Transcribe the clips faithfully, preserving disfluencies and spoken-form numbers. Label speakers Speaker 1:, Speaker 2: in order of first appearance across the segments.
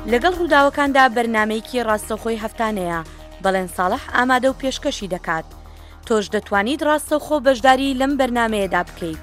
Speaker 1: لەگەڵ ڕووداوەکاندا بەرنامەیەکی ڕاستەوخۆی هەفتانەیە بەڵێن ساڵح ئامادە و پێشکەشی دەکات. تۆش دەتوانیت ڕاستەوخۆ بەشداری لەم بەرنامەیەدا بکەیت.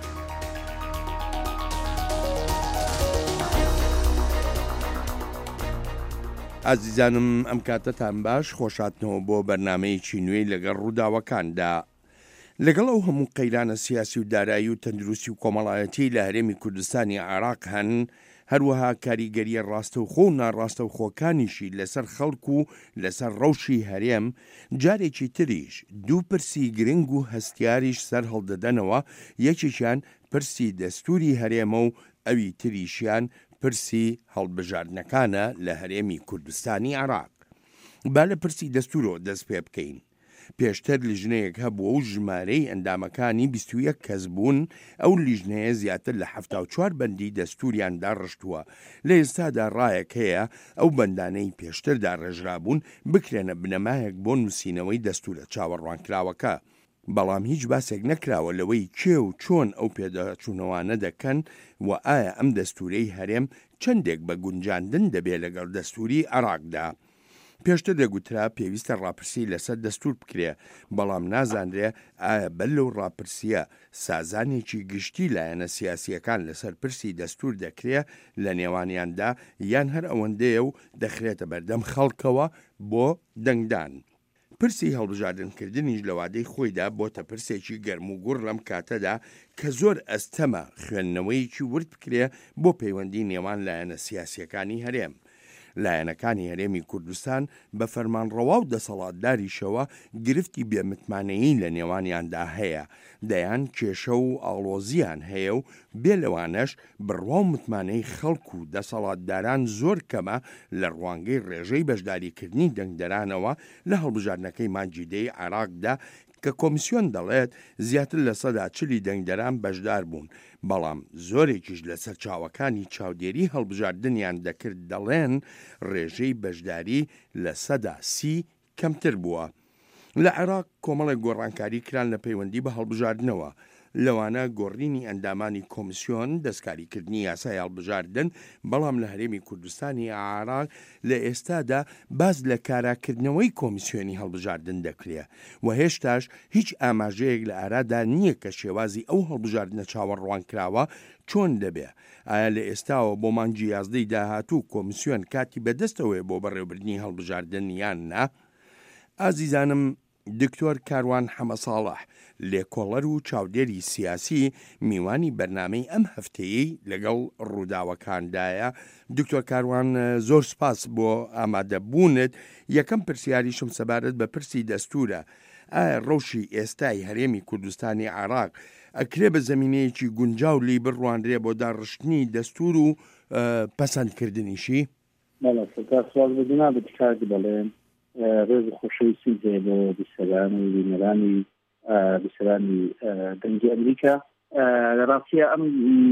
Speaker 2: ئازیزانم ئەم کاتتان باش خۆشاتنەوە بۆ بەرنمەیەکی نوێی لەگەڵ ڕووداوەکاندا. لەگەڵ ئەو هەموو قەیرانە سیاسی و دارایی و تەندروستی و کۆمەڵایەتی لە هەرێمی کوردستانی عێراق هەن، هەروەها کاریگەریە ڕاستەوخۆ و ناڕاستەوخۆکانیشی لەسەر خەڵک و لەسەر ڕەوشی هەرێم جارێکی تریش دوو پرسی گرنگ و هەستیاریش سەر هەڵدەدەنەوە. یەکێکیان پرسی دەستوری هەرێمە و ئەوی تریشیان پرسی هەڵبژاردنەکانە لە هەرێمی کوردستانی عێراق. با لە پرسی دەستورۆ دەست پێ بکەین. پێشتر لیژنەیەک هەبووە و ژمارەی ئەندامەکانی بیست و یەک کەس بوون. ئەو لیژنەیە زیاتر لە هەفتە و چوار بەندی دەستوریاندا ڕشتووە. لە ئێستادا ڕایەک هەیە ئەو بەندانەی پێشتردا ڕێژرابوون بکرێنە بنەمایەک بۆ نووسینەوەی دەستورە چاوەڕوانکراوەکە. بەڵام هیچ باسێک نەکراوە لەوەی کێ و چۆن ئەو پێداچوونەوانە دەکەن و ئایا ئەم دەستورەی هەرێم چەندێک بە گونجاندن دەبێت لەگەڵ دەستوری عێراقدا. پێشتر دەگوترا پێویستە ڕاپرسی لەسەر دەستور بکرێ، بەڵام نازانرێ ئایا بەر لەو ڕاپرسیە سازانێکی گشتی لایەنە سیاسیەکان لەسەر پرسی دەستور دەکرێ لە نێوانیاندا یان هەر ئەوەندەیە و دەخرێتە بەردەم خەڵکەوە بۆ دەنگدان. پرسی هەڵبژاردنکردنیش لە وادەی خۆیدا بۆتە پرسێکی گەرم و گوڕ لەم کاتەدا کە زۆر ئەستەمە خوێندنەوەیکی ورد بکرێ بۆ پەیوەندی نێوان لایەنە سیاسیەکانی هەرێم. لایەنەکانی هەرێمی کوردستان بە فەرمانڕەوا و دەسەڵاتداریشەوە گرفتی بێمتمانەیی لە نێوانیاندا هەیە، دەیان کێشە و ئاڵۆزیان هەیە و بێ لەوانەش بڕوا و متمانەی خەڵک و دەسەڵاتداران زۆر کەمە لە ڕوانگەی ڕێژەی بەشداریکردنی دەنگدەرانەوە لە هەڵبژاردنەکەی مانجیدەی عێراقدا کە کۆمیسیۆن دەڵێت زیاتر لە سەدا چلی دەنگدەران بەشدار بوون، بەڵام زۆرێکیش لە سەرچاوەکانی چاودێری هەڵبژاردنیان دەکرد دەڵێن ڕێژەی بەشداری لە سەدا سی کەمتر بووە. لە عێراق کۆمەڵێک گۆڕانکاری کران لە پەیوەندی بە هەڵبژاردنەوە، لەوانە گۆڕینی ئەندامانی کۆمیسیۆن دەستکاریکردنی یاسای هەڵبژاردن، بەڵام لە هەرێمی کوردستانی عێراق لە ئێستادا باز لە کاراکردنەوەی کۆمیسیۆنی هەڵبژاردن دەکرێت و هێشتاش هیچ ئاماژەیەک لە ئارادا نییە کە شێوازی ئەو هەڵبژاردنە چاوەڕوانکراوە چۆن دەبێ. ئایا لە ئێستاوە بۆ مانگی یازدەی داهاتوو کۆمیسیۆن کاتی بەدەستەوەی بۆ بەڕێوەبردنی هەڵبژاردن یان نا؟ ئازیزانم، دکتۆر کاروان حەمە ساڵح لێکۆڵەر و چاودێری سیاسی میوانی بەرنامەی ئەم هەفتەیەی لەگەڵ ڕووداوەکاندایە. دکتۆر کاروان، زۆر سپاس بۆ ئامادەبوونت. یەکەم پرسیاریشم سەبارەت بە پرسی دەستورە. ئایا ڕەوشی ئێستای هەرێمی کوردستانی عێراق ئەکرێ بە زەمینەیەکی گونجاو لی بڕوانرێ بۆ داڕشتنی دەستور و پەسەندکردنیشی؟
Speaker 3: بەڵێ، سپاس بە جەناب کاردی بەڵێن. ڕێز خۆشەویستی جێ بۆ بیسەران و بینەرانی بیسەرانی دەنگی ئەمریکا. لە ڕاستیە ئەم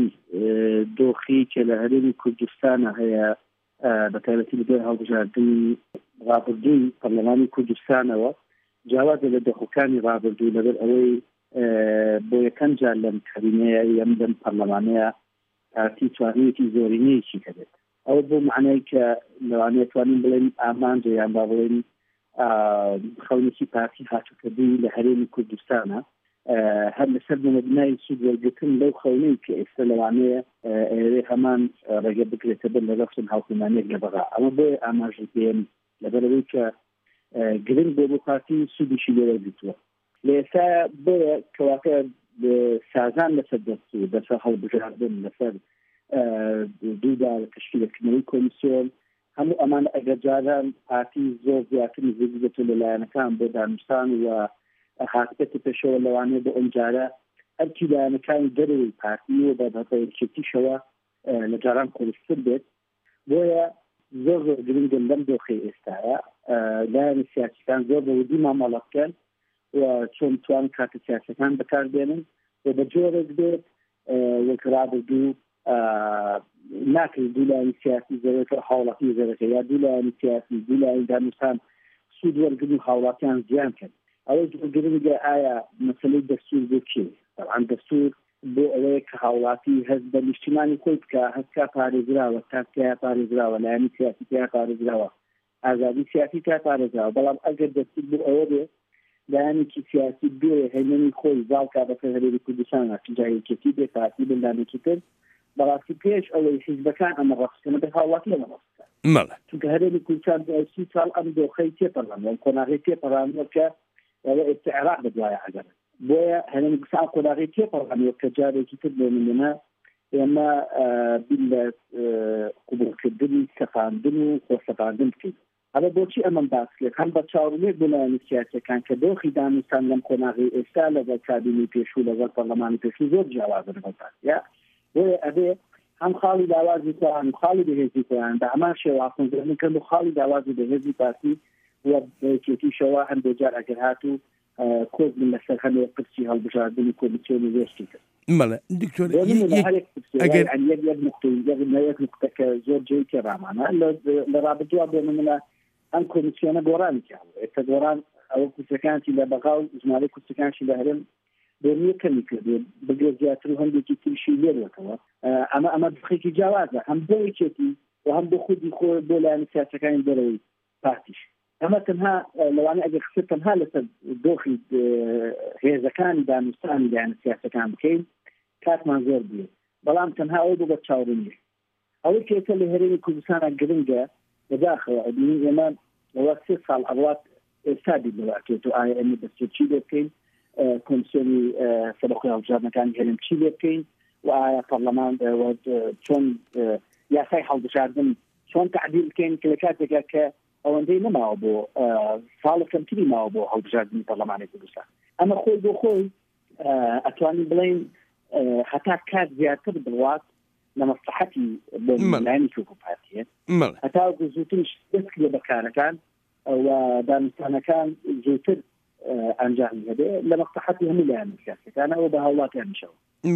Speaker 3: دۆخی کە لە هەرێمی کوردستانە هەیە بە تایبەتی لە دوای هەڵبژاردنی ڕابردووی پەرلەمانی کوردستانەوە جیاوازە لە دۆخەکانی ڕابردوو لەبەر ئەوەی بۆ یەکەم جار لەم کابینەیە یەم لەم پەرلەمانەیە پارتی توانیەتی زۆرینەیەکی هەبێت. ئەوە بۆ معنای کە لەوانەیە توانین بڵێن ئامانجە یان با بڵێن خەونێکی پارتی هاتووکردنی لە هەرێمی کوردستانە هەر لەسەر بنەبنای سوود وەرگرتن لەو خەونەی کە ئێستا لەوانەیە ئێوێ هەمان ڕێگە بگرێتە بەر لە ڕەفسن هاوکۆمانیەک لە بەغا. ئەمە بۆیە ئاماژە پێم لەبەرەوەی کە گرنگ بۆ بۆ پارتی سوودیشی لێوەرگرتووە. لە ئێستا بۆیە کەواتە سازان لەسەر دەستور لەسەر هەڵبژاردن لەسەر دوودا تشکیلکردنەوەی کۆمیسیۆن هەموو ئەمان ئەگەر جاران پارتی زۆر زیاتر نزیک بێتەوە لە لایەنەکان بۆ دانوستان و هاتبێتە پێشەوە لەوانەیە بۆ ئەم جارە ئەرکی لایەنەکانی دەرەوەی پارتی و بە بەڕێوەبردنیشەوە لە جاران قورستر بێت. بۆیە زۆر زۆر گرنگە لەم دۆخەی ئێستایە لایەنە سیاسیەکان زۆر بەوردی مامەڵە بکەن و چۆن توان کاتە سیاسەکان بەکاربێنن و بە جۆرێک بێت وەک ڕابردوو ناکرد دوو لایەنی سیاسی زەرەکە هاوڵاتی زەرەکە یا دوو لایەنی سیاسی دوو لایەنی دانوستان سوود وەرگرتن و هاوڵاتیان زیان کرد. ئەوە گرنگە ئایا مەسەلەی دەستور بۆ چی؟ طبعا دەستور بۆ ئەوەیە کە هاوڵاتی هەست بە نیشتیمانی خۆی بکە هەستکا پارێزراوە تاکتیا پارێزراوە لایەنی سیاسی تیا پارێزراوە ئازادی سیاسی تا پارێزراوە بەڵام ئەگەر دەستور بۆ ئەوە بێ لایەنێکی سیاسی بێ هێمنی خۆی زاڵکا بە هەرێمی کوردستان جایەکێتی بێ پارتی بەندامێکی تر بەڕاستی پێش ئەوەی حیزبەکان ئەمە ڕاستکردن بە هاوڵاتی لەمە ڕاستکە چونکە هەرێمی کوردستان سی ساڵ ئەم دۆخەی تێپەڕان ئەم کۆناغی تێپەڕانەوە کە ئەوە ئێستعراق بدوایە ئەگەر بۆیە هەرێمی کوردستان کۆناغی تێپەڕانەوە کە جارێکی تر بۆ منێنە ئێمە بین لە قوبوڵکردنی سەپاندن و خۆسەپاندن بکەین هذا بۆچی ئەمەم باس کرد هەم بە چاوڕێک بۆ لایەنی سیاسیەکان کە دۆخی دانوستان لەم کۆناغی ئێستا لەگەڵ کابینی پێشوو لەگەڵ پەرلەمانی پێشوو زۆر جیاوازن یا بۆیە ئەبێ هەم خاڵی داوازی خۆیان و خاڵی بەهێزی خۆیان بە هەمان شێوازکردن کە بۆ خاڵی داوازی بەهێزی پارتی وە بەیەکێتیشەوە هەندێک جار ئەگەر هاتوو کۆز من لەسەر هەندێک پرسی هەڵبژاردننی کۆمیسیۆنی وێشتی کرد
Speaker 2: مەڵێ دکتۆر
Speaker 3: ئەگەر یەک نقطە کە زۆر جێی تێڕامانە لە ڕابردووە بۆ منە ئەم کۆمیسیۆنە گۆڕانی کردووە ئێستا گۆڕان ئەوە کورسەکانشی لە بەغا و ژمارەی کورسەکانشی لە هەرێم بۆنیە کەمی کردو بگرێ زیاتر و هەندێکی تریشی لێرەکەوە ئەمە ئەمە دخێکی جیاوازە هەم بۆ یەکێتی و هەم بۆ خودی خۆ بۆ لایەنی سیاسەکانی دەرەوەی پارتیش ئەمە تەنها لەوانەیە ئەگەر قسە تەنها لەسەر دۆخی هێزەکانی دانوستانی لایەنی سیاسەکان بکەین کاتمان زۆر بێ بەڵام تەنها ئەوە بۆ بە چاوڕێنیە ئەوەی کە ئێستا لە هەرێمی کوردستانە گرنگە بەداخەوە ئەبینین ئێمە لەوە سێ ساڵ ئەوات ئێستا بیدڵاکێت و ئایا ئێمە دەستور چی لێ بکەین کۆمیسیۆنی سەربەخۆی هەڵبژاردنەکانی هەرێم چی لێ بکەین و ئایا پەرلەمان چۆن یاسای هەڵبژاردن چۆن تعدیل بکەین کە لە کاتێکا کە ئەوەندەی نەماوە بۆ ساڵە کەمتری ماوە بۆ هەڵبژاردننی پەرلەمانی کوردستان ئەمە خۆی بۆ خۆی ئەتوانین بڵێن هەتا کات زیاتر بڵات لە مەسلحەتی بۆ لایەنی کوردی پارتیە هەتا زووتریش دەستکرێ بەکارەکان و دانوستانەکان زووتر ئەنجامی هەبێ لە مەسلحەتی هەموو لایەنی سیاسیەکانەوە بە هەوڵاتیان میشەوە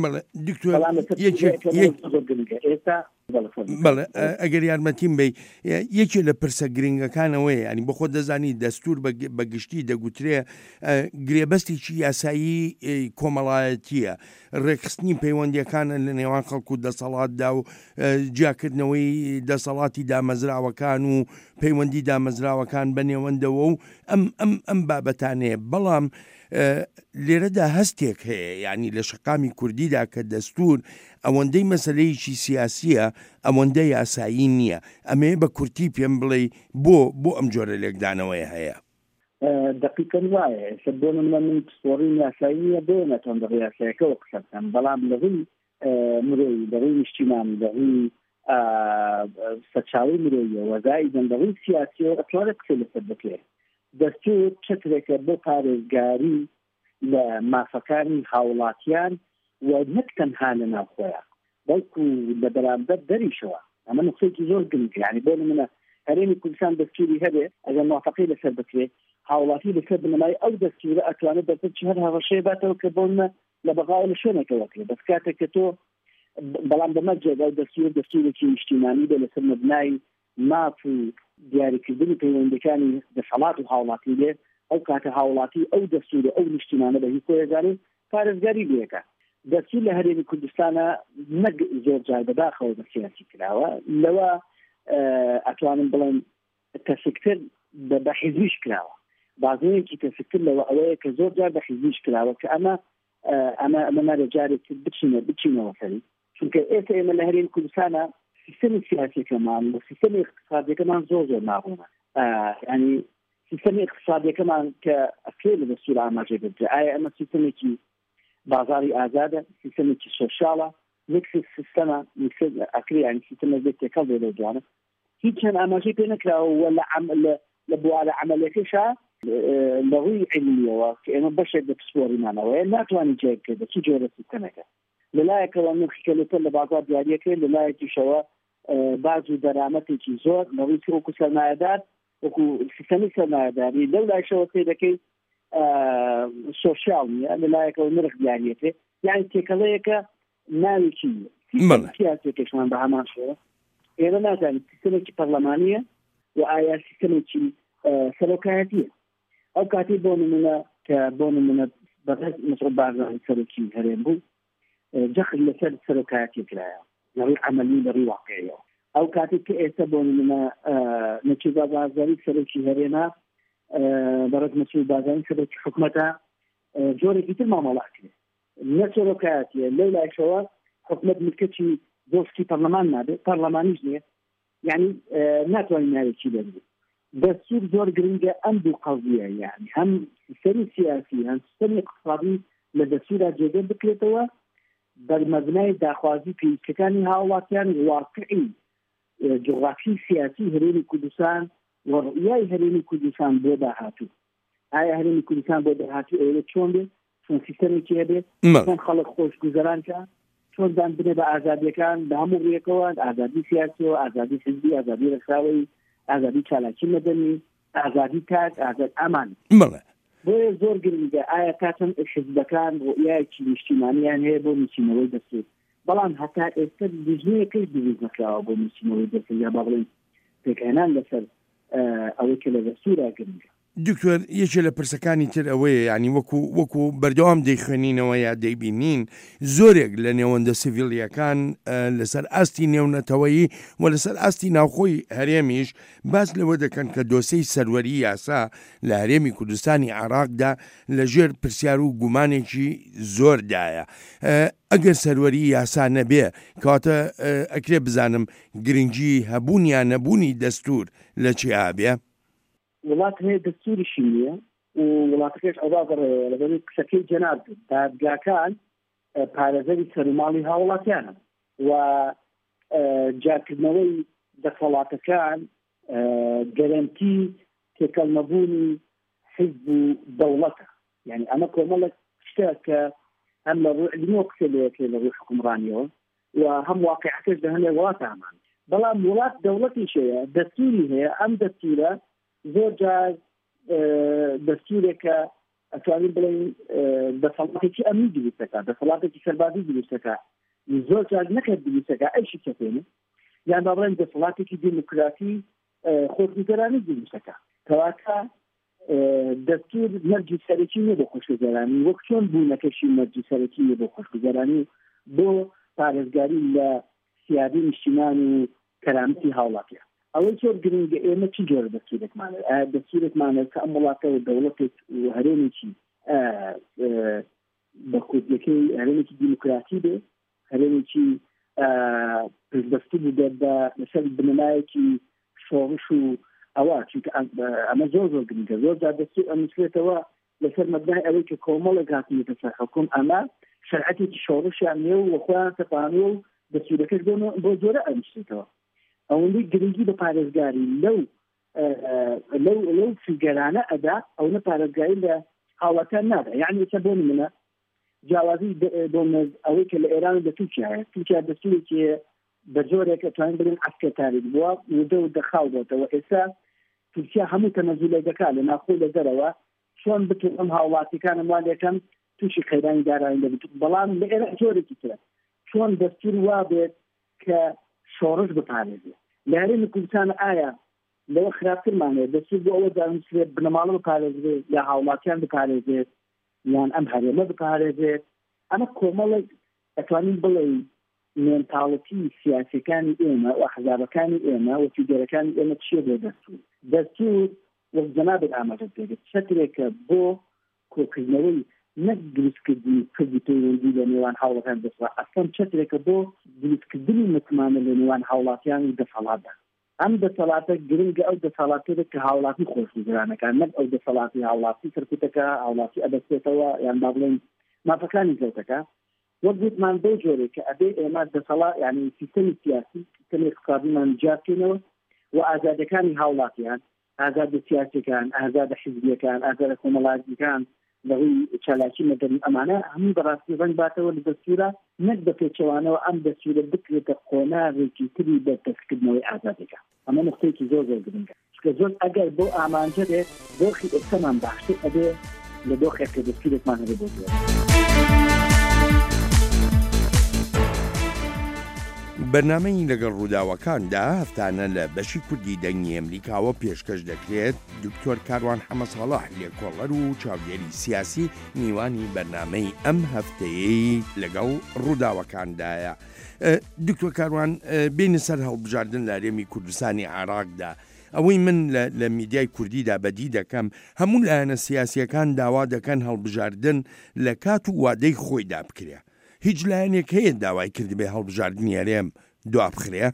Speaker 2: بەڵێ ئەگەر یارمەتیم بێ یەکێ لە پرسە گرنگەکانەوەی ینی بە خۆ دەزانی دەستور بەگشتی دەگوترێ گرێبەستێکی یاسایی کۆمەڵایەتیە ڕێکخستنی پەیوەندیەکانە لە نێوان خەڵکو و دەسەڵاتدا و جیاکردنەوەی دەسەڵاتی دامەزراوەکان و پەیوەندی دامەزراوەکان بەنێوەندەوە و ئەم ئەم ئەم بابەتانەیە بەڵام لێرەدا هەستێک هەیە یعنی لە شەقامی کوردیدا کە دەستور ئەوەندەی مەسەلەیەکی سیاسیە ئەوەندەی یاسایی نییە ئەمەیە بە کورتی پێم بڵێ بۆ بۆ ئەم جۆرە لێکدانەوەی هەیە
Speaker 3: دقیقاً وایە بۆ من من پسپۆڕین یاساییە بۆ نەتوان دەڕێ یاسایەکەەوە قسە بکەم بەڵام لەڕووی مرۆیی لەڕووی نیشتیمان لەڕووی سەرچاوی مرۆییە وەزای دەنگەڕووی سیاسیەوە ئەتوانێت قسە لەسەر بکرێت دەستور چەترێکە بۆ پارێزگاری لە مافەکانی هاوڵاتیان و نەک تەنها لە ناوخۆیان بەڵکو لە بەرامبەر دەریشەوە ئەمە نقطەیەکی زۆر گرنگە یعنی بۆ نمونە هەرێمی کوردستان دەستوری هەبێ ئەگەر موافقەی لەسەر بکرێت هاوڵاتی لەسەر بنەمای ئەو دەستورە ئەتوانێت دەست هەر هەڕەشەیە باتەوە کە بۆمە لە بەغاوە لە شوێنێکەوە کرێت بەس کاتێک کە تۆ بەڵام بەمەجێدا دەستور دەستورێکی نیشتیمانی بێ لەسەر مبنای ماف و دیاریکردنی پەیوەندیەکانی دەسەڵات و هاوڵاتی لێ ئەو کاتە هاوڵاتی ئەو دەستورە ئەو نیشتیمانە بە هیچ کۆیەزانێ پارێزگاری بێکە دەستور لە هەرێمی کوردستانە نەک زۆر جار بەداخەوە بە سیاسی کراوە لەوە ئەتوانم بڵێن تەسکتر بە حیزبیش کراوە بازەیەکی تەسکتر لەوە ئەوەیە کە زۆر جار بە حیزبیش کراوە کە ئەمە ئەمە ئەمە نارە جارێک بچینە بچینەوە سەری چونکە ئێستا ئێمە لە هەرێمی کوردستانە سیستەمی سیاسیەکەمان و سیستەمی اقتصادیەکەمان زۆر زۆر ناڕوونە ینی سیستەمی اقتصادیەکەمان کە ئەفێ لە دەستور ئاماژە بێت ئایا ئەمە سیستەمێکی بازاری ئازادە سیستەمێکی سۆشیاڵە میکس سیستەمە ئەکری ینی سیستەمە بێت تێکەڵ بێ لە جوانە هیچ چەند ئاماژەی پێ نەکراوە لە بوارە عملیەکەیشا لە ڕووی علمیەوە کە ئێمە بەشێک لە پسپۆڕیمانەوەیە ناتوانین جێ بکەیت بە چی جۆرە سیستەمەکە لەلایەکەوە نرخی کەلوتەر لە بازار دیاریەکەی لەلایەکیشەوە باز و دەرامەتێکی زۆر لەڕووی وەکو سەرمایەدار وەکو سیستەمی سەرمایەداری لەو لایشەوە پێ دەکەیت سۆشیال نییە لەلایەکەوە نرخ دیاریەکە یعنی تێکەڵەیەکە ناوێکی سیاسێکشمان بە هەمان شێوە ئێمە نازانین سیستەمێکی پەرلەمانیە و ئایا سیستەمێکی سەرۆکایەتیە ئەو کاتی بۆ نمونە کە بۆ نمونە بەڕێز مەسعود بارزانی سەرۆکی هەرێم بوو جەخت لەسەر سەرۆکایەتێکرایە لەڕێی عەمەلی لەڕێی واقعیەوە ئەو کاتێک کە ئێستا بۆ نمونە نەچیربا بازاری سەرۆکی هەرێما بەڕێز مەسعود بازاری سەرۆکی حکوومەتە جۆرێکی تر مامەڵات کرد نە سەرۆکایەتیە لەو لایشەوە حکوومەت ملکەتی دۆستی پەرلەمان نابێت پەرلەمانیش نییە یعنی ناتوانین ناوێکی دەبێت دەستور زۆر گرنگە ئەم دوو قەضیە یعنی هەم سیستەمی سیاسی هەم سیستەمی اقتصادی لە دەستورا جێگە بکرێتەوە بەرمەبنای داخوازی پێویستەکانی هاوڵاتیان واقعی جغرافی سیاسی هەرێمی کوردستان و ڕوئیای هەرێمی کوردستان بۆ داهاتوو ئایا هەرێمی کوردستان بۆ داهاتوو ئێوە چۆن بێت چۆن سیستەمێکی هەبێت چۆن خەڵک خۆشگوزەرانکە چۆن دان بنێ بە ئازادیەکان بە هەموو ڕێکەوە ئازادی سیاسیەوە ئازادی حزبی ئازادی ڕێکخراوەی ئازادی چالاکی مەدەنی ئازادی کات ئازاد ئامان بۆیە زۆر گرنگە ئایا کاتم حزبەکان ڕوئیایەکی نیشتیمانیان هەیە بۆ نووسینەوەی دەستور بەڵام هەتا ئێستا دیژنەیەکەی دروست نەکراوە بۆ نووسینەوەی دەستور یا بەڵێن پێکهێنان لەسەر ئەوەی کە لە دەستورا گرنگە
Speaker 2: دکتۆر یەکێ لە پرسەکانی تر ئەوەیە ینی وەکو وەکو بەردەوام دەیخوێنینەوە یا دەیبینین زۆرێک لە نێوەندە سیڤیلیەکان لەسەر ئاستی نێونەتەوەیی و لەسەر ئاستی ناوخۆی هەرێمیش باس لەوە دەکەن کە دۆسەی سەروەری یاسا لە هەرێمی کوردستانی عێراقدا لەژێر پرسیار و گومانێکی زۆردایە ئەگەر سەروەری یاسا نەبێ کاتە ئەکرێ بزانم گرنگی هەبوونیان نەبوونی دەستور لە چی ئابێ
Speaker 3: وڵات هەیە دەستوریشی نییە و وڵاتەکەش ئەودا بڕێەوە لەبەر قسەکەی جەناب دادگاکان پارێزەری سەرماڵی هاوڵاتیانە و جارکردنەوەی دەسەڵاتەکان گەرانتی تێکەڵمەبوونی حیزب و دەوڵەتە یعنی ئەمە کۆمەڵێک شتە کە هەم لە ڕووی علمی و قسە لەیەکێ لە ڕووی حکومڕانیەوە و هەم واقعەکەش دەهەنێ وڵات ئامان بەڵام وڵات دەوڵەتیش هەیە دەستوری هەیە ئەم دەستورە زۆر جار دەستورێکە ئەتوانین بڵێن دەسەڵاتێکی ئەمنی دروستەکە دەسەڵاتێکی سەربازی دروستەکە زۆر جار نەکرد دروستەکە ئەیشی کەپێنێ یان با بڵێن دەسەڵاتێکی دیموکراتی خۆشگوزەرانی دروستەکە کەواتە دەستور مەرجی سەرەکی نیە بۆ خۆشگوزەرانی وەک چۆن بوونەکەشی مەرجی سەرەکی نیە بۆ خۆشگوزەرانی بۆ پارێزگاری لە سیادی نیشتیمان و کەرامەتی هاوڵاتیە ئەوەی زۆر گرنگە ئێمە چی جۆرە دەستورێکمانە دەستورێکمانە کە ئەم وڵاتە و دەوڵەتێک و هەرێمێکی بە کۆتیەکەی هەرێمێکی دیموکراتی بێ هەرێمێکی پێشبەستی بێت بە لەسەر بنەمایەکی شۆڕش و ئەوە چونکە ئەمە زۆر زۆر گرنگە زۆر جار دەستور ئەنووسێتەوە لەسەر مەبنای ئەوەی کە کۆمەڵێک هاتوویەتە سەر حکوم ئەمە شەرعەتێکی شۆڕشیان نیە و خۆیان تەپانوە و دەستورەکەش بۆ زۆرە ئەنووسێتەوە ئەوەندەی گرنگی بە پارێزگاری لەو لەو لەو فیگەرانە ئەدا ئەو نە پارێزگاری لە هاوڵاتیان نادا یعنی ئێستا بۆ نمونە جیاوازی دۆمەز ئەوەی کە لە ئێران لە تورکیا هەیە تورکیا دەستورێکی بە جۆرێک ئەتوانین بڵێن عەسکەرتاریک بووە وردە و دەخاو بۆتەوە ئێستا تورکیا هەموو تەنەزوڵێک دەکات لە ناخۆی لە دەرەوە چۆن بتوان ئەم هاوڵاتیەکانم وان یەکەم تووشی خەیرانی دارایی دەبێت بەڵام لە ئێران جۆرێکی ترە چۆن دەستور وا بێت کە شۆڕش بپارێزێت لە هەرێمی کوردستان ئایا لەوە خراپترمانێت دەستور بۆ ئەوە دامسرێت بنەماڵە بپارێزێت یا هاوڵاتیان بپارێزێت یان ئەم هەرێمە بپارێزێت ئەمە کۆمەڵێک ئەتوانین بڵێ مێنتاڵەتی سیاسەکانی ئێمە و ئەحزابەکانی ئێمە و فیگەرەکانی ئێمە چیە بۆ دەستور دەستور وەک جەنابێت ئاماژە دەبێت چەترێکە بۆ کۆکردنەوەی نەک دروستکردنی کردی پەیوەندی لە نێوان هاوڵاتیان دەسڵات ئەسڵەن چەترێکە بۆ دروستکردنی متمانە لە نێوان هاوڵاتیان و دەسەڵاتدا ئەم دەسەڵاتە گرنگە ئەو دەسەڵاتێک کە هاوڵاتی خۆشگوزەرانەکان نەک ئەو دەسەڵاتی هاوڵاتی سەرکوتەکە هاوڵاتی ئەبەستێتەوە یان با بڵێن مافەکانی زەوتەکە وەک گوتمان بۆ جۆرێکە ئەبێ ئێمە دەسەڵات یعنی سیستەمی سیاسی سیستەمی اقتصادیمان جارکەینەوە و ئازادەکانی هاوڵاتیان ئازادە سیاسیەکان ئازادە حیزبیەکان ئازادە کۆمەڵایەتیەکان لەڕووی چالاکی مەدەنی ئەمانە هەموو بەڕاستی ڕەنگ باتەوە لە دەستورە نەک بە پێچەوانەوە ئەم دەستورە بکرێتە قۆناغێکی تری بە دەستکردنەوەی ئازادەکە ئەمە نقطەیەکی زۆر زۆر گرنگە چونکە زۆر ئەگەر بۆ ئامانجە بێت دۆخی ئێستامان باشتر ئەبێ لە دۆخێک کە دەستورێکمان هەبێ بۆ زۆر
Speaker 2: بەرنامەی لەگەڵ ڕووداوەکاندا هەفتانە لە بەشی کوردی دەنگی ئەمریکاوە پێشکەش دەکرێت دکتۆر کاروان حەمەدساڵح لێکۆڵەر و چاودێری سیاسی میوانی بەرنامەی ئەم هەفتەیەی لەگەڵ ڕووداوەکاندایە. دکتۆر کاروان بینی سەر هەڵبژاردن لە هەرێمی کوردستانی عێراقدا ئەوەی من لە میدیای کوردیدا بەدی دەکەم هەموو لایەنە سیاسیەکان داوا دەکەن هەڵبژاردن لە کات و وادەی خۆیدا بکرێ. هیچ لایەنێک هەیە داوای کردبێ هەڵبژاردنی هەرێم دوا بخرێ؟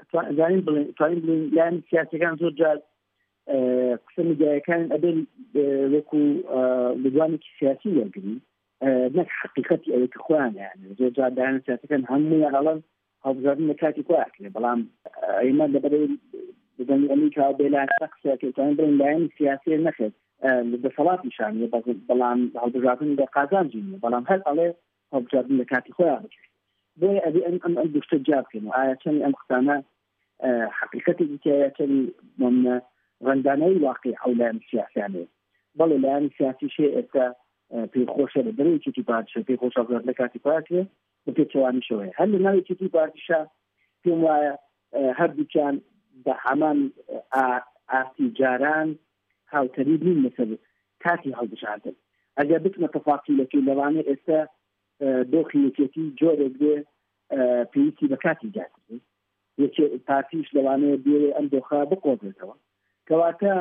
Speaker 3: لایەن سیاسیەکان زۆر جار قسە میدیایەکان ئەبێن وەکو لەدوانێکی سیاسی وەرگری نەک حقیقەتی ئەوەی کە خۆیان یانێ زۆر جار لایەنە سیاسیەکان هەموویان هەڵەن هەڵبژاردن لە کاتی خۆیان کرێ، بەڵام ئێمە لەبەرەوەی بدەنگی ئەمریکا بێلایەنە قسەکەوتان بڵێن لایەنی سیاسی نەخێت لە دەسەڵاتیشانە، بەڵام هەڵبژاردن لە قازانجینە، بەڵام هەر ئەڵێ هەڵبژاردن لە کاتی خۆیان بکرێت. بۆیە ئەبێ ئەم ئەم ئەم دوشتە جا بکەین و ئایا چەند ئەم قسانە حقیقەتێکی تایە چەند مەمنە ڕەندانەوەی واقعی ئەو لایەن سیاسیانەیە. بەڵێ لایەنی سیاسیشێ ئێستا پێخۆشە لە دەرەوەیەکی پارتیشە پێخۆشە هەڵبژاردن لە کاتی خۆیان کرێت بە پێچەوانیشەوەیە. هەر لە ناوێکی پارتیشە پێم وایە هەردووکیان بە هەمان ئاستی جاران هاوتەری بین لەسەر کاتی هەڵبژاردن. ئەگەر بتمە تەفاصیلەکەی لەوانەیە ئێستا دۆخی یەکێتی جۆرێک بێ پێویستی بە کاتی جاتێ یەکێ پارتیش لەوانەیە بێ ئەم دۆخە بقۆزێتەوە، کەواتە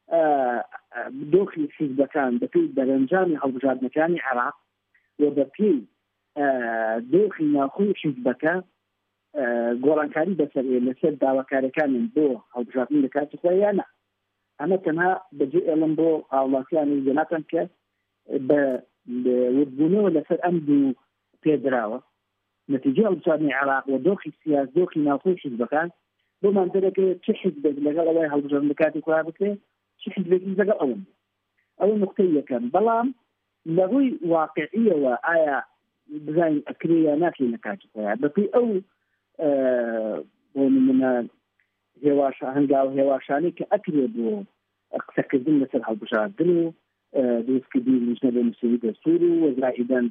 Speaker 3: دۆخی حیزبەکان بەپێی بەرەنجامی هەڵبژاردنەکانی عێراق و بەپێی دۆخی ناوخۆی حیزبەکە گۆڕانکاری بەسەر لەسەر داواکاریەکانن بۆ هەڵبژاردن لە کاتی خۆیان نە. ئەمە تەنها بەجێ ئێڵم بۆ هاوڵاتیانی جەناتان کە بە وردبوونەوە لەسەر ئەم دوو پێدراوە نەتیجە هەڵبژاردنی عێراق و دۆخی سیاسی دۆخی ناوخۆی حیزبەکان بۆمان دەرەکەوێت چه حیزبێک لەگەڵ ئەوەی هەڵبژاردن لە کاتی خۆیان بکرێت چه حیزبێکی لەگەڵ ئەوم. ئەوە نقطەی یەکەم. بەڵام لە ڕووی واقعیەوە ئایا بزانین ئەکرێ یا ناکرێ لە کاتی خۆیان بەپێی ئەو بۆ نمونە هێواش هەنگاو هێواشانی کە ئەکرێ بۆ قسەکردن لەسەر هەڵبژاردن و دروستکردنی لیژنە بۆ نووسینی دەستور و وەزرائیدەن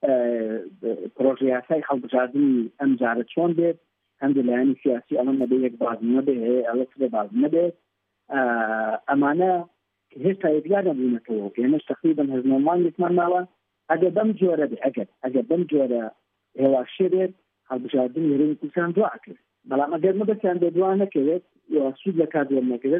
Speaker 3: پرۆژە یاسای هەڵبژاردنی ئەم جارە چۆن بێت، هەندێک لایەنی سیاسی ئەڵەن نەبێ یەک بازم نەبێ ئەوە سبێ بازم نەبێت. ئەمانە هێشتا یەکلا نەبوونەتەوە ئێمەش تەقریبەن هەژمەمان وتمان ماوە ئەگەر بەم جۆرە بێ ئەگەر ئەگەر بەم جۆرە هێواشێ بێت هەڵبژاردن هێرێمی کوردستان دوا کرد، بەڵام ئەگەر مەبەستیان بێ دوا نەکەوێت یا سوود لە کار وەرنەگرن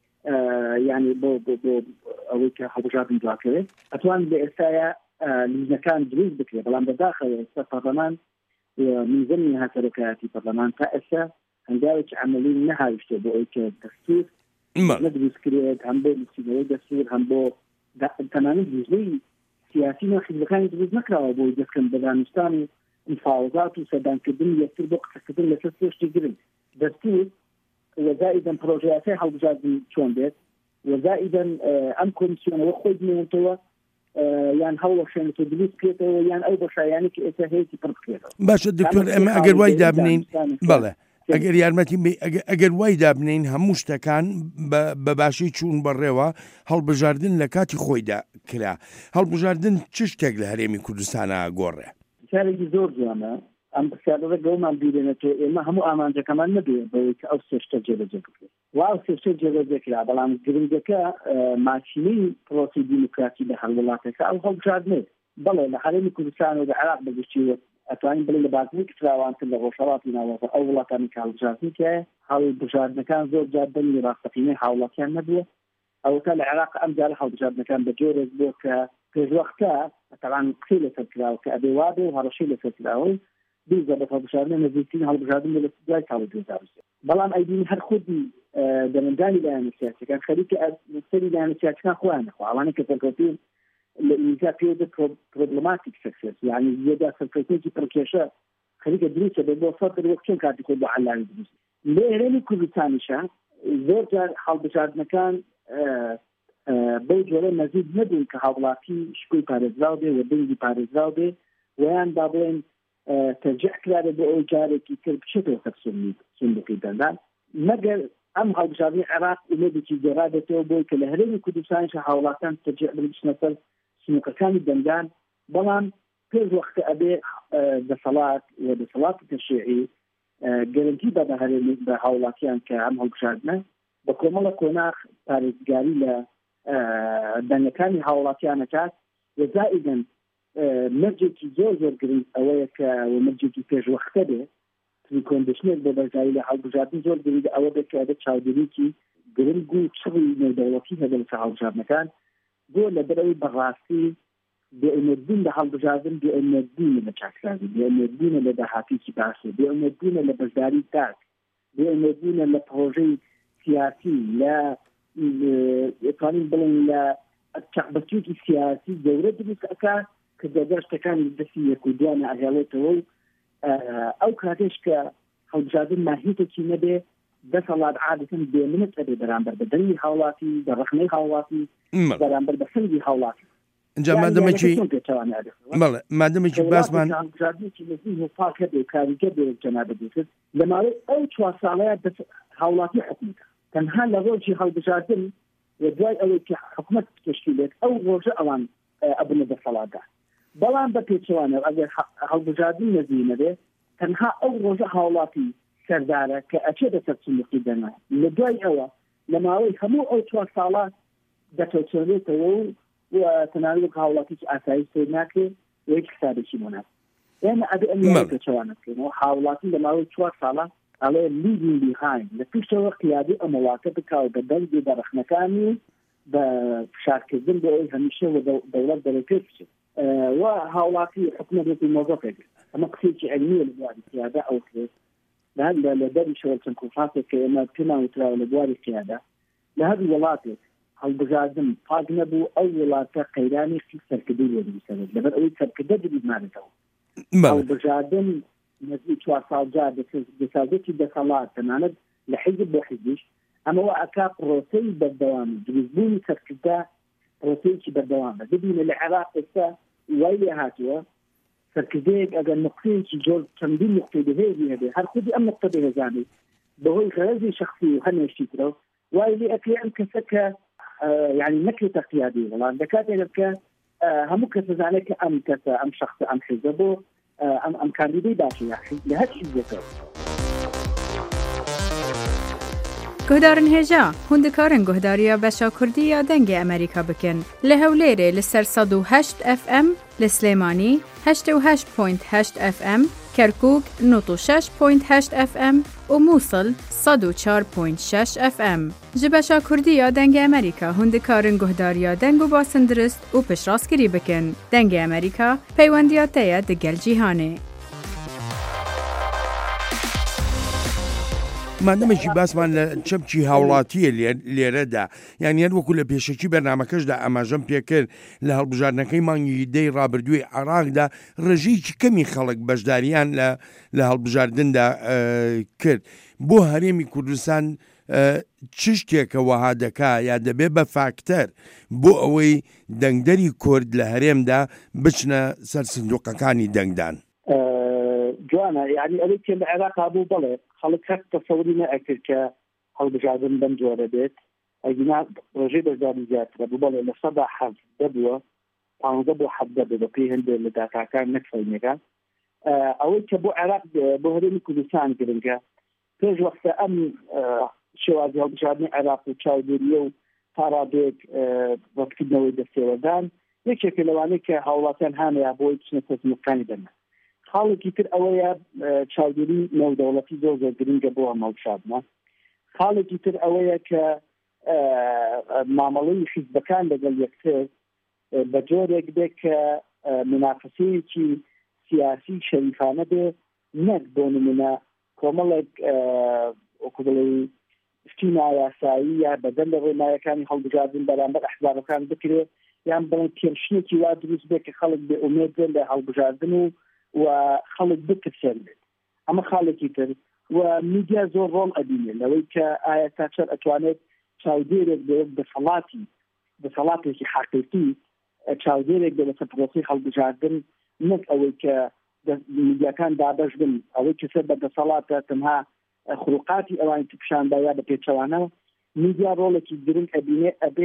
Speaker 3: یعنی بۆ بۆ بۆ ئەوەی کە هەڵبژاردن دواکەوێت ئەتوان بە ئێستاە لیژنەکان دروست بکرێت، بەڵام بەداخەوە ئێستا پەرلەمان میزەنی هاتەرەکەتی پەرلەمان تا ئێستا هەنگاوێکی عەمەلی نەهاویشتێ بۆ ئەوەی کە دەستور نەدروست کرێت، هەم بۆ نووسینەوەی دەستور هەم بۆ تەنانەت لیژنەی سیاسی ناخیزەکانی دروست نەکراوە بۆی دەستکەن بە دانوستان و مفاوضات و سەردانکردن یەکتر بۆ قسەکردن لەسەر سێشتی گرنگ دەستور وەزائیدەن پرۆژە یاسای هەڵبژاردن چۆن بێت، وەزائیدەن ئەم کۆمیسیۆنەوە خۆی بنێنێتەوە یان هەوڵەشێنێتەوە دروست بکرێتەوە یان ئەو بەشایانی کە ئێستا هەیەی پڕ بکرێتەوە.
Speaker 2: باشە دکتۆر ئەمە ئەگەر وای دابنین بەڵێ ئەگەر یارمەتی ئەگەر وای دابنین هەموو شتەکان بە باشی چوون بەڕێوە هەڵبژاردن لە کاتی خۆیدا کرا، هەڵبژاردن چ شتێک لە هەرێمی کوردستانە گۆڕێ؟
Speaker 3: جارێکی زۆر جوانە ئەم پرسیارە گەڵمان بیرێنێتەوە ئێمە هەموو ئامانجەکەمان نەبێت بەوەی کە ئەو سێشتە جێبەجێ بکرێت وا ئەو سێشتە جێبەجێ کرا، بەڵام گرنگەکە ماچینەی پرۆسی دیموکراسی لە هەر وڵاتێکە ئەو هەڵبژاردنێت. بەڵێ لە هەرێمی کوردستان و لە عێراق بەگشتیوە ئەتوانین بڵێن لە بازنەی کراوانتر لە ڕۆژهەڵاتی ناوەوە ئەو وڵاتانی کە هەڵبژاردن کە هەڵبژاردنەکان زۆر جار بەنی ڕاستەقینەی هاوڵاتیان نەبووە. ئەوەکە لە عێراق ئەم جارە هەڵبژاردنەکان بە جۆرێک بۆ کە پێشوەختە تەڵان قسەی لەسەر کراوە کە ئەبێ وا بێ و هەڕەشەی لەسەر کراوەی بیزە بە هەڵبژاردن نزیکترین هەڵبژاردن لە دوای ساڵی دوو هەزار و سێ. بەڵام ئەیدین هەر خودی دەرەنجانی لایەنە سیاسیەکان خەریکە سەری لایەنە سیاسیەکان خۆیان نەخوا ئەوانە کە سەرکەوتوون لە ئینجا پێوە پرۆبلماتیک سەکسس یعنی یەدا سەرکەوتنێکی پڕکێشە خەریکە دروستە بێت بۆ فەرق وەک چۆن کاتی خۆی بۆ عەلانی دروست. لە هەرێمی کوردستانیشە زۆر جار هەڵبژاردنەکان بەو جۆرە مەزید نەبوون کە هاوڵاتی شکوی پارێزراو بێ و دەنگی پارێزراو بێ ویان با بڵێن تەرجیح کرابێت بۆ ئەو جارێکی تر بچێتەوە سەر سندوقی دەنگدان مەگەر ئەم هەڵبژاردنی عێراق ئومێدێکی گەڕابێتەوە بۆی کە لە هەرێمی کوردستانیش هاوڵاتیان تەرجیح بچنە سەر سندوقەکانی دەنگدان، بەڵام پێش وەختە ئەبێ دەسەڵات و دەسەڵاتی تەشریعی گەرنتی بە بەهرێنێت بە هاوڵاتیان کە ئەم هەڵبژاردنە بە کۆمەڵە کۆناغ پارێزگاری لە دەنگەکانی هاوڵاتیانەکات وەزائیدەن مەرجێکی زۆر زۆر گرنگ ئەوەیە کە مەرجێکی پێشوەختە بێ کۆندیشنێک بۆ بەرگایی لە هەڵبژاردن زۆر گرنگ ئەوە بێت کە دە چاودێریکی گرنگ و چڕی نێودەوڵەتی هەبێت لە هەڵبژاردنەکان بۆ لەبەرەوەی بەڕاستی بێئومێدبوون لە هەڵبژاردن بێئومێدبوونە لە چاکسازی بێئومێدبوونە لە داهاتێکی باشە بێئومێدبوونە لە بەشداری تاک بێئومێدبوونە لە پرۆژەی سیاسی لە ئەتوانین بڵێن لە چەقبەتیوکی سیاسی گەورە دروست ئەکا کە دەگەشتەکانی دەستی یەک و دوانە ئەهێڵێتەوە و ئەو کاتێش کە هەڵبژاردن ماهیتێکی نەبێ دەسەڵات عادەتەن بێمنت ئەبێ بەرامبەر بە دەنگی هاوڵاتی بە ڕەخنەی هاوڵاتی بەرامبەر بە سەنگی هاوڵاتی
Speaker 2: اینجا مادەمێکی بەڵێ مادەمێکی باسمان
Speaker 3: پاکە بێ کاریگە بێ جەنابە بێت لە ماوەی ئەو چوار ساڵەیە هاوڵاتی حکومەتە تەنها لە ڕۆژی هەڵبژاردن و دوای ئەوەی کە حکومەت تشکیلێت ئەو ڕۆژە ئەوان ئەبنە دەسەڵاتدا بەڵام بە پێچەوانە ئەگەر هەڵبژاردن نەزیینە بێ تەنها ئەو ڕۆژە هاوڵاتی سەردارە کە ئەچێ دەسەر سندوقی دەنا لە دوای ئەوە لە ماوەی هەموو ئەو چوار ساڵە دەتەوتێنێتەوە و تەنانەت هاوڵاتیی ئاسایی سێ ناکرێت و هیچ حسابێکی بۆ ئێمە ئەبێ ئەم پێچەوانە بکەینەوە هاوڵاتی لە ماوەی چوار ساڵە ئەڵێ لیدین بیهاین لە پێشەوە قیادی ئەم وڵاتە بکاو بە دەنگی بەرەخنەکانی بە فشارکردن بۆ ئەوی هەمیشە دەوڵەت دەرەپێ بچێت و هاوڵاتی حکومەتی مۆزۆفێک ئەمە قسێکی علمیە لە بواری قیادە ئەو کرێت لە دەری شەوە چەند کوفاتێک کە ئێمە پێمان وتراوە لە بواری قیادە لە هەر وڵاتێک هەڵبژاردن پاک نەبوو ئەو وڵاتە قەیرانی سەرکردەی لێ دروستەبێت لەبەر ئەوەی سەرکردە دروستمانێتەوە هەڵبژاردن نزیک چوار ساڵ جار دەسازێکی دەسەڵات تەنانەت لە حیزب بۆ حیزبیش ئەمەوە ئەکا پرۆسەی بەردەوام دروستبوونی سەرکردە پرۆسەیەکی بەردەوامە ببینە لە عێراق ئێستا وای لێ هاتووە سەرکردەیەک ئەگەر نقطەیەکی جۆر چەندین نقطەی بەهێزی هەبێ هەر خودی ئەم نقطە بەهێزانەی بەهۆی غەرەزی شەخصی و هەنێشتی ترەوە وای لێ ئەکرێ ئەم کەسە کە یعنی نەکرێتە قیادی وڵات دەکاتێک کە هەموو کەس دەزانێت کە ئەم کەسە ئەم شەخصە ئەم حیزبە بۆ ئەم ئەم کاندیدەی باشە یاخی لە هەر حیزبێکەوە
Speaker 4: گهدارن هێژا هوندکارن گهداریە بەشا کوردی یا دەنگی ئەمریکا بکەن لە هەولێرێ لەسەر سەد و هەشت ئەف ئەم لە سلێمانی هەشت و هەشت پۆینت هەشت ئەف ئەم کەرکووک نۆت و شەش پۆینت هەشت ئەف ئەم و مووسڵ سەد و چوار پۆینت شەش ئەف ئەم ji beşa Kurdî ya dengê Amerîka hundikarin guhdariya deng û basindrist û piştrast bikin. Dengê Amerîka peywendiya te ye di gel cîhanê.
Speaker 2: مادەمێکی باسمان لە چەمکی هاوڵاتیە لێرەدا یان هەر وەکو لە پێشەکی بەرنامەکەشدا ئاماژەم پێکرد لە هەڵبژاردنەکەی مانگی دەی ڕابردووی عێراقدا ڕێژەیەکی کەمی خەڵک بەشداریان لە هەڵبژاردندا کرد بۆ هەرێمی کوردستان چ شتێکە وەها دەکا یا دەبێ بە فاکتەر بۆ ئەوەی دەنگدەری کورد لە هەرێمدا بچنە سەر سندوقەکانی دەنگدان
Speaker 3: جوانە یعنی ئەوەی کە لە عێراقا بوو بڵێ خەڵک هەر تەسەوری نەئەکرد کە هەڵبژاردن بەم جۆرە بێت ئەگینا ڕۆژەی بەشداری زیاترە بوو بڵێ لە سەدا حەفدە بووە پانزدە بۆ حەفدە بێ بە پێی هەندێک لە داتاکان نەکفەینەکان ئەوەی کە بۆ عێراق بۆ هەرێمی کوردستان گرنگە پێش وەختە ئەم شێوازی هەڵبژاردنی عێراق و چاودێریە و پارادێک ڕەتکردنەوەی دەستێوەدان یەکێکە لەوانەیە کە هاوڵاتیان هانەیە بۆی بچنە سەرسندوقەکانی دەنا خاڵێکی تر ئەوەیە چاودێری نێودەوڵەتی زۆر زۆر گرنگە بۆ هەڵبژاردنە خاڵێکی تر ئەوەیە کە مامەڵەی حیزبەکان لەگەڵ یەکتر بە جۆرێک بێت کە مناقەشەیەکی سیاسی شەریفانە بێ نەک بۆ نمونە کۆمەڵێک وەکو بڵێ شتیما یاسایی یا بەدەم لە ڕێنمایەکانی هەڵبژاردن بەرامبەر ئەحزابەکان بکرێت یان بڵێن کێشنێکی وا دروست بێت کە خەڵک بێ ئومێد بێن لە هەڵبژاردن و و خەڵک بکرسێن بێت ئەمە خاڵێکی تر و میدیا زۆر ڕۆڵ ئەبینێ لەوەی کە ئایا تا چەر ئەتوانێت چاودێرێک بێت دەسەڵاتی دەسەڵاتێکی حەقیقی چاودێرێک بێت لەسەر پرۆسەی هەڵبژاردن نەک ئەوەی کە میدیاکان دابەش بن ئەوەی کەسە بە دەسەڵاتە تەنها خروقاتی ئەوانی پیشاندایا بە پێچەوانەوە میدیا ڕۆڵێکی گرنگ ئەبینێ ئەبێ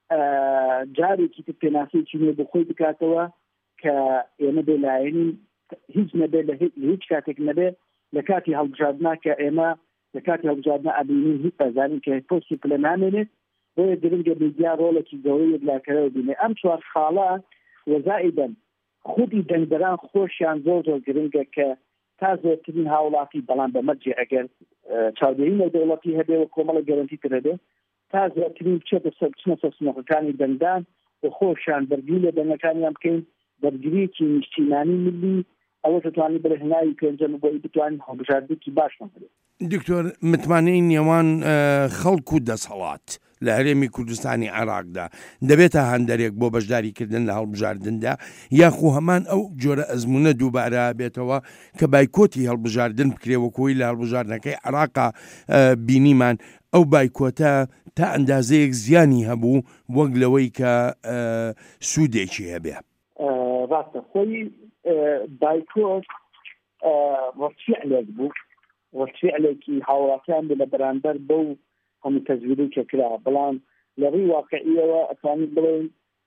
Speaker 3: جارێکی تر پێناسەیەکی نوێ بۆ خۆی بکاتەوە کە ئێمە بێلایەنی هیچ نەبێ لە هیچ کاتێک نەبێ لە کاتی هەڵبژاردنا کە ئێمە لە کاتی هەڵبژاردنا ئەبینین هیچ بەزانین کە پۆستی پلە نامێنێت بۆیە گرنگە میدیا ڕۆڵێکی گەورەی یەکلاکەرەوە بینێ ئەم چوار خاڵە وەزائیدەن خودی دەنگدەران خۆشیان زۆر زۆر گرنگە کە تا زۆرترین هاوڵاتی بەڵام بەمەرجێ ئەگەر چاودێری نەودەوڵەتی هەبێ و کۆمەڵە گەرەنتی تر هەبێ تا زۆرترین بچێتە سەر بچنە سەر سنووڕەکانی دەنگدان و خۆشیان بەرگری لە دەنگەکانیان بکەین بەرگریەکی نیشتیمانی ملی ئەوە دەتوانێت بەرهێناوی پێنجەم بۆی بتوانین هەڵبژاردنێکی باشمان بدەین.
Speaker 2: دکتۆر متمانەی نێوان خەڵک و دەسەڵات لە هەرێمی کوردستانی عێراقدا دەبێتە هەندێک بۆ بەشداریکردن لە هەڵبژاردندا یاخو هەمان ئەو جۆرە ئەزمونە دووبارە بێتەوە کە بایکۆتی هەڵبژاردن بکرێوەکۆی لە هەڵبژاردنەکەی عێراقا بینیمان ئەو بایکۆتە تا ئەندازەیەک زیانی هەبوو وەک لەوەی کە سوودێکی هەبێ.
Speaker 3: ڕاستە خۆی بایکۆت وەفعلێک بوو وەفعلێکی هاوڵاتیان لە بەرامبەر بەو هەموو تەزویری کە کرا بەڵام لەڕووی واقعیەوە ئەتوانیت بڵێن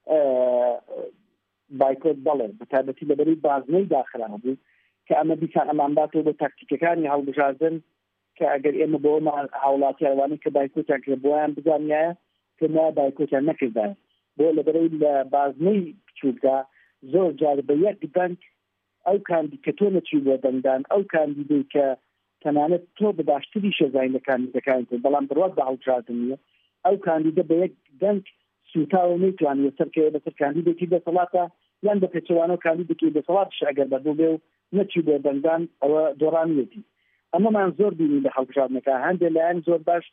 Speaker 3: بایکۆت بەڵێ بەتایبەتی لەبەری بازنەی داخرا بوو کە ئەمە بیسان ئەمان باتەوە بە تاکتیکەکانی هەڵبژاردن کە ئەگەر ئێمە بۆ هاوڵاتیانوانی کە بایکۆتیان کرد بۆیان بزانایە کە نا بایکۆتیان نەکردایە بۆ لەبەرەوەی لە بازنەی بچووکدا زۆر جار بە یەک دەنگ ئەو کاندی کە تۆ نەچی بۆ دەنگدان ئەو کاندیدەی کە تەنانەت تۆ بەباشتری شەزای لە کاندیدەکانی کرد بەڵام بڕوات بە هەڵبژاردن نیە ئەو کاندیدە بە یەک دەنگ سوتاوە نەیتوانێت سەرکەوێت بەسەر کاندیدێکی دەسەڵاتە یان بە پێچەوانە و کاندیدێکی دەسەڵاتش ئەگەر بەدوو بێ و نەچی بۆ دەنگدان ئەوە دۆڕانیەتی ئەمەمان زۆر بینی لە هەڵبژاردنەکە هەندێک لایەن زۆر باش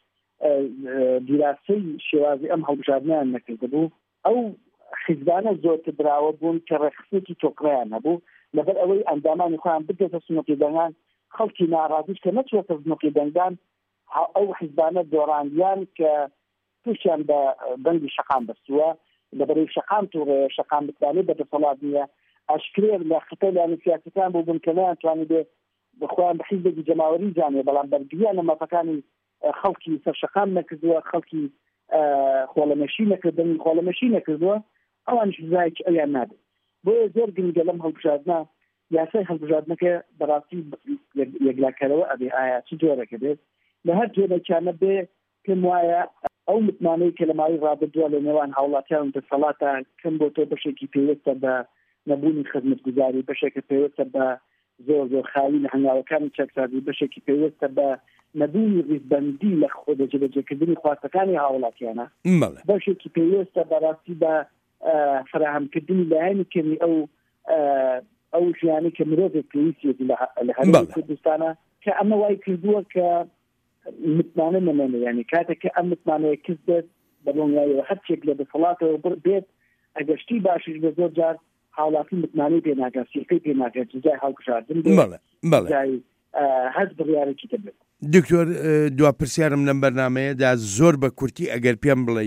Speaker 3: دیراسەی شێوازی ئەم هەڵبژاردنیان نەکردبوو ئەو حیزبانە زۆرتر دراوە بوون کە ڕێخستێکی تۆکڕیان هەبوو لەبەر ئەوەی ئەندامانی خۆیان بدەتە سنووقی دەنگان خەڵکی ناڕازیش کە نەچوەتە سنووقی دەنگدان ئەو حیزبانە دۆڕاندیان کە تووشیان بە بەنگی شەقام بەستووە لەبەرەوەی شەقام تووڕێ شەقام بتوانێت بەدەسەڵات نییە ئاشکرێ لە خەتەلانی سیاسەکان بۆ بوون کە نەیانتوانێت بێ بخۆیان بە حیزبێکی جەماوەری زانێ بەڵام بەرگریان لە مەفەکانی خەڵکی سەر شەقام نەکردووە خەڵکی خۆڵەمەشی نەکردن خۆڵەمەشی نەکردووە ئەوان شزایکی ئەویان نادێت بۆیە زۆر گرنگە لەم هەڵبژاردنە یاسای هەڵبژاردنەکە بەڕاستی یەکلاکەرەوە ئەبێ ئایا چ جۆرەکە بێت لە هەر جۆرێکیانە بێ پێم وایە ئەو متمانەی کە لە ماوەی ڕابردووە لە نێوان هاوڵاتیان دەسەڵاتە کەم بۆ تۆ بەشێکی پێویستە بە نەبوونی خزمەتگوزاری بەشێکە پێویستە بە زۆر زۆر خاوی لە هەنگاوەکانی چەکسازی بەشێکی پێویستە بە نەبوونی ڕیزبەندی لە خۆدەجێبەجێکردنی خواستەکانی هاوڵاتیانە بەشێکی پێویستە بەڕاستی بە فراهەمکردنی لایەنی کردنی ئەو ئەو ژیانی کە مرۆڤێک پێویستێتی لە هەرێمی کوردستانە کە ئەمە وای کردووە کە متمانە نەمێنێ یعنی کاتێک کە ئەم متمانەیە کەس بێت بە دڵنیاییەوە هەرچێک لە دەسەڵاتەوە بێت ئەگەشتی باشیش بە زۆر جار هاوڵاتی متمانەی پێناگات سیەکەی پێناگات جای هەڵبژاردن جای هەست بڕیارێکی دەبێت.
Speaker 2: دکتۆر دوا پرسیارم لەم بەرنامەیەدا زۆر بە کورتی ئەگەر پێم بڵێ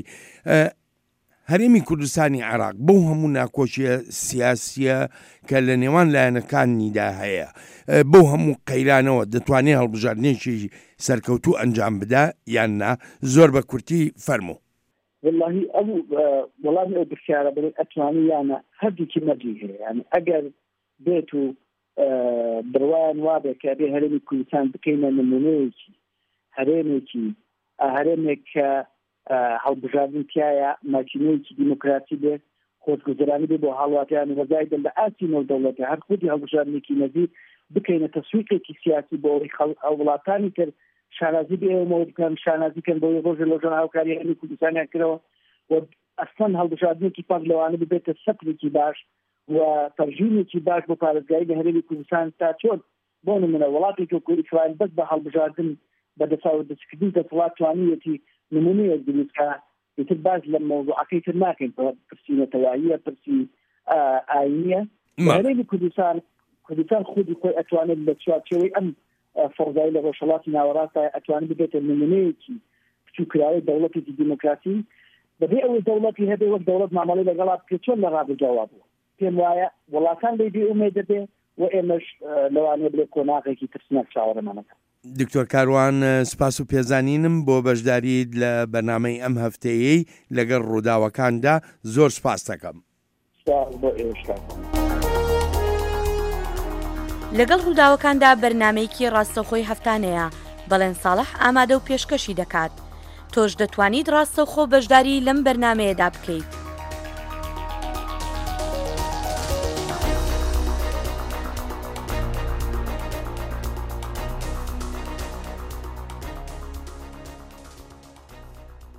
Speaker 2: هەرێمی کوردستانی عێراق بەو هەموو ناکۆچیە سیاسیە کە لە نێوان لایەنەکانیدا هەیە بەو هەموو قەیرانەوە دەتوانێت هەڵبژاردنێکی سەرکەوتوو ئەنجام بدا یان نا زۆر بە کورتی فەرموو.
Speaker 3: والله ئەو وەڵامی ئەو پرسیارە بڵێت ئەتوانی یانە هەردووکی مەرجی هەیە یعنی ئەگەر بێت و بڕوایان وابێت کە بێ هەرێمی کوردستان بکەینە نمونەیەکی هەرێمێکی هەرێمێک کە هەڵبژاردن تایە ماچینەیەکی دیموکراسی بێت خۆشگوزەرانی بێ بۆ هاوڵاتیان وەزایدن لە ئاسی نەودەوڵەتە هەر خودی هەڵبژاردنێکی نەزی بکەینە تەسویقێکی سیاسی بۆ ئەوەی وڵاتانی تر شانازی بێ ئێمەوە بکەن شانازیکەن بۆی ڕۆژە لۆژان هاوکاری هەرێمی کوردستانیان کردەوە و ئەسڵەن هەڵبژاردنێکی پاک لەوانە ببێتە سەپرێکی باش و تەرژیمێکی باش بۆ پارێزگایی لە هەرێمی کوردستان تا چۆن بۆ نمونە وڵاتێکی وەکو ئیسرائیل بەس بە هەڵبژاردن بەدەسەڵاتدەستکردنی دەسەڵات توانیەتی نمونەیەک دروستکە ئیتر باش لە مەوضوعەکەی تر ناکەین پرسی نەتەواییە پرسی ئاینیە هەرێمی کوردستان کوردستان خودی خۆی ئەتوانێت لە چوارچێوەی ئەم فەرزایی لە ڕۆژهەڵاتی ناوەڕاستە ئەتوانێت ببێتە نمونەیەکی بچووکراوی دەوڵەتێکی دیموکراسی بەبێ ئەوەی دەوڵەتی هەبێ وەک دەوڵەت مامەڵەی لەگەڵا بکرێت چۆن لە ڕابردووا بووە پێم وایە وڵاتان لێ بێئومێد دەبێ و ئێمەش لەوانەیە بڵێ کۆناغێکی ترسنەک چاوەڕێمانەکە.
Speaker 2: دکتۆر کاروان سپاس و پێزانینم بۆ بەشداریت لە بەرنامەی ئەم هەفتەیەی لەگەڵ ڕووداوەکاندا زۆر سپاس دەکەم.
Speaker 1: لەگەڵ ڕووداوەکاندا بەرنمەیەکی ڕاستەوخۆی هەفتانەیە، بەڵێن ساڵح ئامادە و پێشکەشی دەکات. تۆش دەتوانیت ڕاستەوخۆ بەشداری لەم بەرنمەیەدا بکەیت.